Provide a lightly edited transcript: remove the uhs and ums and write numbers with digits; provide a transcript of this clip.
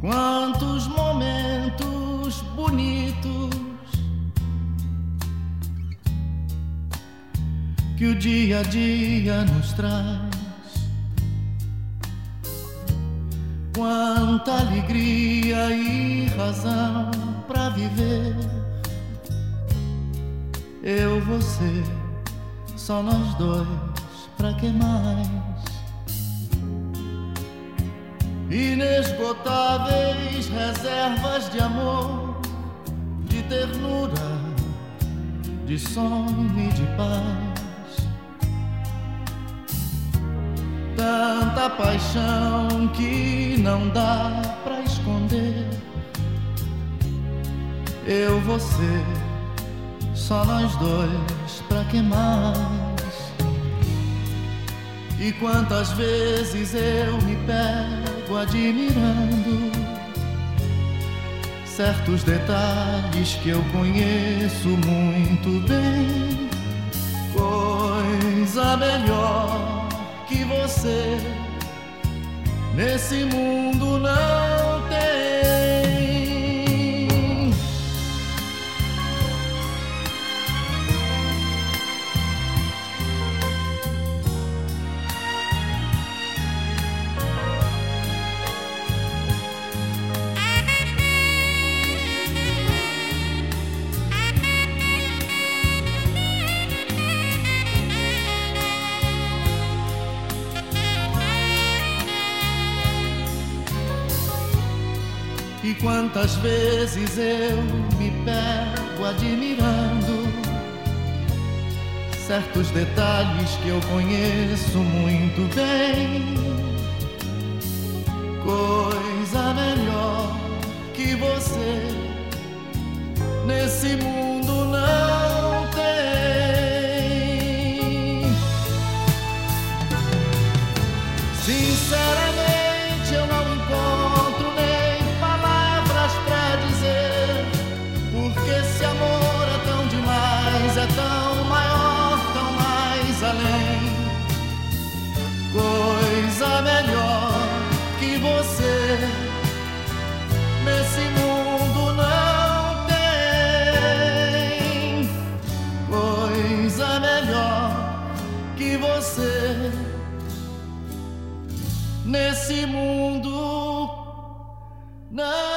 Quantos momentos bonitos que o dia a dia nos traz. Quanta alegria e razão pra viver. Eu, você, só nós dois, pra que mais? Inesgotáveis reservas de amor, de ternura, de sonho e de paz. Tanta paixão que não dá pra esconder. Eu, você, só nós dois, pra que mais? E quantas vezes eu me pego admirando certos detalhes que eu conheço muito bem. Coisa melhor que você nesse mundo não tem. E quantas vezes eu me pego admirando certos detalhes que eu conheço muito bem. Coisa melhor que você nesse mundo não tem. Sinceramente eu não encontro pra dizer, porque esse amor é tão demais, é tão maior, tão mais além. Coisa melhor que você nesse mundo não tem. Coisa melhor que você nesse mundo não.